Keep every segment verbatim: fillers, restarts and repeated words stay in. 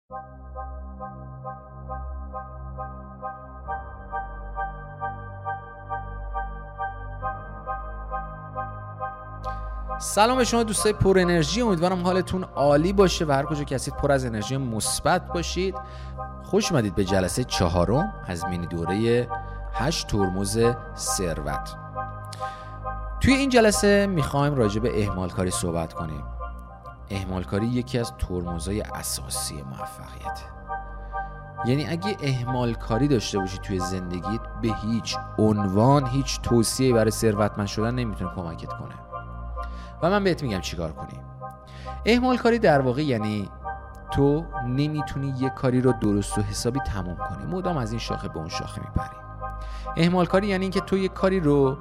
سلام به شما دوستای پر انرژی، امیدوارم حالتون عالی باشه و هر کجا که هستید پر از انرژی مثبت باشید. خوش اومدید به جلسه چهارم از مینی دوره هشت ترمز ثروت. توی این جلسه میخوایم راجع به اهمال کاری صحبت کنیم. اهمال کاری یکی از ترمزهای اساسی موفقیت. یعنی اگه اهمال کاری داشته باشی توی زندگیت، به هیچ عنوان هیچ توصیه‌ای برای ثروتمند شدن نمیتونه کمکت کنه. و من بهت میگم چیکار کنی. اهمال کاری در واقع یعنی تو نمیتونی یه کاری رو درست و حسابی تموم کنی، مدام از این شاخه به اون شاخه میپری. اهمال کاری یعنی اینکه تو یه کاری رو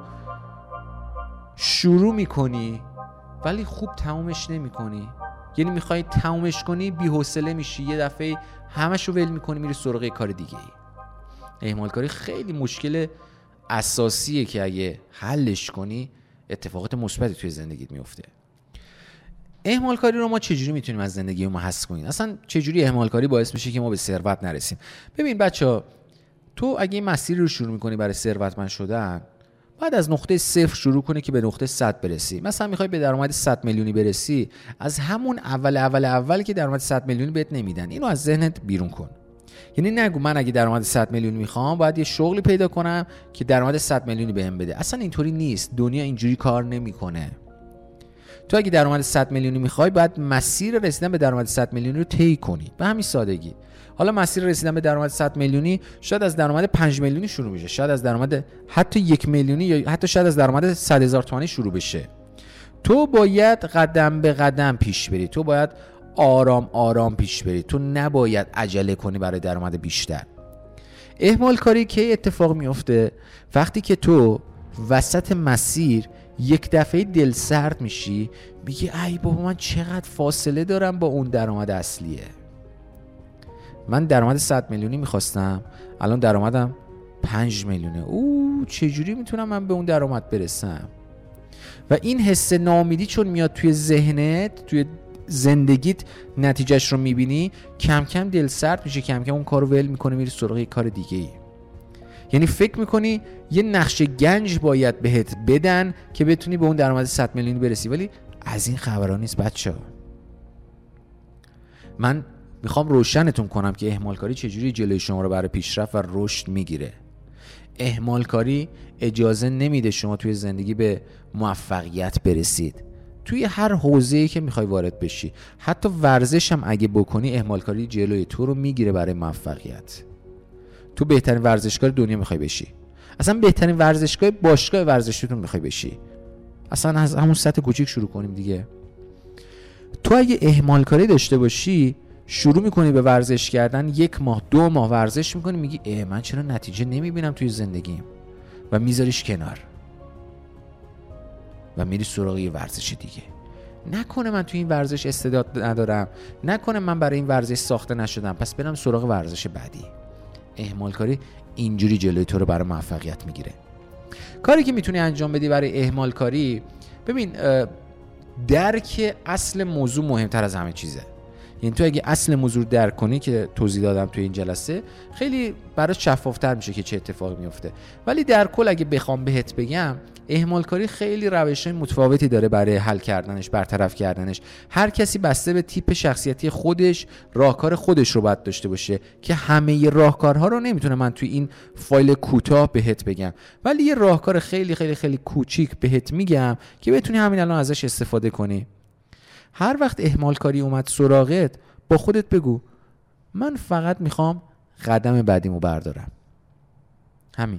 شروع میکنی ولی خوب تمومش نمیکنی. یعنی میخوای تمومش کنی، بی‌حوصله میشی، یه دفعه همش رو ول میکنی، میری سراغ یه کار دیگه ای. اهمال کاری خیلی مشکل اساسیه که اگه حلش کنی اتفاقات مثبتی توی زندگیت میفته. اهمال کاری رو ما چجوری میتونیم از زندگی ما حذف کنیم؟ اصلا چجوری اهمال کاری باعث میشه که ما به ثروت نرسیم؟ ببین بچه‌ها، تو اگه این مسیر رو شروع میکنی برای ثروتمند شدن، بعد از نقطه صفر شروع کنی که به نقطه صد برسی. مثلا میخوای به درآمد صد میلیونی برسی، از همون اول اول اول که درآمد صد میلیونی بهت نمیدن، اینو از ذهنت بیرون کن. یعنی نگو من اگه درآمد صد میلیونی میخوام باید یه شغلی پیدا کنم که درآمد صد میلیونی بهم بده. اصلا اینطوری نیست. دنیا اینجوری کار نمیکنه. تو اگه درآمد صد میلیونی میخوای باید مسیر رسیدن به درآمد صد میلیونی رو طی کنی. به همین سادگی. حالا مسیر رسیدن به درآمد صد میلیونی شاید از درآمد پنج میلیونی شروع میشه، شاید از درآمد حتی یک میلیونی، یا حتی شاید از درآمد صد هزار تومانی شروع بشه. تو باید قدم به قدم پیش بری. تو باید آرام آرام پیش بری. تو نباید عجله کنی برای درآمد بیشتر. اهمال کاری که اتفاق میفته وقتی که تو وسط مسیر یک دفعه دل سرد میشی، میگی ای بابا من چقدر فاصله دارم با اون درآمد اصلیه. من درآمد صد میلیونی میخواستم، الان درآمدم پنج میلیونه. او چجوری میتونم من به اون درآمد برسم؟ و این حس ناامیدی چون میاد توی ذهنت، توی زندگیت نتیجهش رو میبینی، کم کم دل سرد میشه، کم کم اون کارو ول میکنی، میری سراغ یه کار دیگه ای. یعنی فکر میکنی یه نقش گنج باید بهت بدن که بتونی به اون درآمد صد میلیونی برسی، ولی از این خبرها نیست بچه‌ها. من میخوام روشنتون کنم که اهمال کاری چجوری جلوی شما رو برای پیشرفت و رشد میگیره. اهمال کاری اجازه نمیده شما توی زندگی به موفقیت برسید. توی هر حوزه‌ای که میخوای وارد بشی، حتی ورزش هم اگه بکنی، اهمال کاری جلوی تو رو میگیره برای موفقیت. تو بهترین ورزشکار دنیا میخوای بشی، اصلا بهترین ورزشگاه باشگاه ورزشیتون میخوای بشی، اصلا از همون سطح کوچیک شروع کنیم دیگه. تو اگه اهمال کاری داشته باشی، شروع میکنی به ورزش کردن، یک ماه دو ماه ورزش میکنی، میگی اه من چرا نتیجه نمیبینم توی زندگیم، و میذاریش کنار و میری سراغ یه ورزش دیگه. نکنه من توی این ورزش استعداد ندارم، نکنه من برای این ورزش ساخته نشدم، پس برم سراغ ورزش بعدی. اهمال کاری اینجوری جلوی تو رو برای موفقیت میگیره. کاری که میتونی انجام بدی برای اهمال کاری، ببین درک اصل موضوع مهمتر از همه چیزه. یعنی تو اگه اصل موضوع رو درک کنی که توضیح دادم توی این جلسه، خیلی برات شفافتر میشه که چه اتفاقی میفته. ولی در کل اگه بخوام بهت بگم، اهمال کاری خیلی روش‌های متفاوتی داره برای حل کردنش، برطرف کردنش. هر کسی بسته به تیپ شخصیتی خودش راهکار خودش رو باید داشته باشه که همه راهکارها رو نمیتونه من توی این فایل کوتاه بهت بگم، ولی یه راهکار خیلی خیلی خیلی کوچیک بهت میگم که بتونی همین الان ازش استفاده کنی. هر وقت اهمال کاری اومد سراغت، با خودت بگو من فقط میخوام قدم بعدیمو بردارم. همین.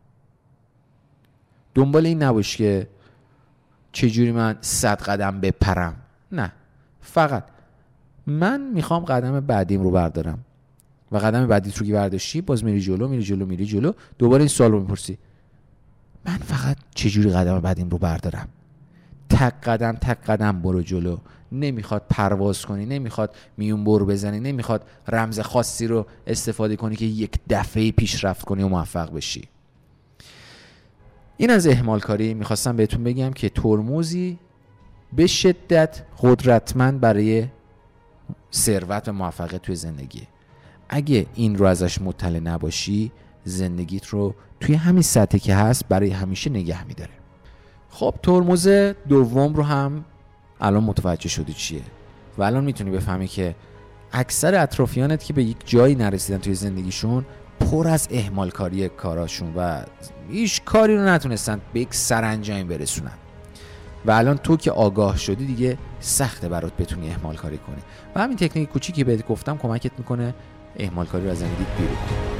دنبال این نباش که چجوری من صد قدم بپرم. نه، فقط من میخوام قدم بعدیم رو بردارم. و قدم بعدی رو که برداشتی، باز میری جلو میری جلو میری جلو، دوباره این سوال رو میپرسی من فقط چجوری قدم بعدیم رو بردارم. تک قدم تک قدم برو جلو. نمیخواد پرواز کنی، نمیخواد میون بر بزنی، نمیخواد رمز خاصی رو استفاده کنی که یک دفعه پیشرفت کنی و موفق بشی. این از اهمال کاری. میخواستم بهتون بگم که ترمزی به شدت قدرتمند برای ثروت و موفقیت توی زندگی. اگه این رو ازش مطلع نباشی، زندگیت رو توی همین سطحی که هست برای همیشه نگه میداره. خب ترمز دوم رو هم الان متوجه شدی چیه و الان میتونی بفهمی که اکثر اطرافیانت که به یک جایی نرسیدن توی زندگیشون پر از اهمال کاری کاراشون و هیچ کاری رو نتونستن به یک سرانجام برسونن و الان تو که آگاه شدی دیگه سخته برات بتونی اهمال کاری کنی و همین تکنیک کوچیکی بهت گفتم کمکت میکنه اهمال کاری رو از زندگیت بیرون کنی.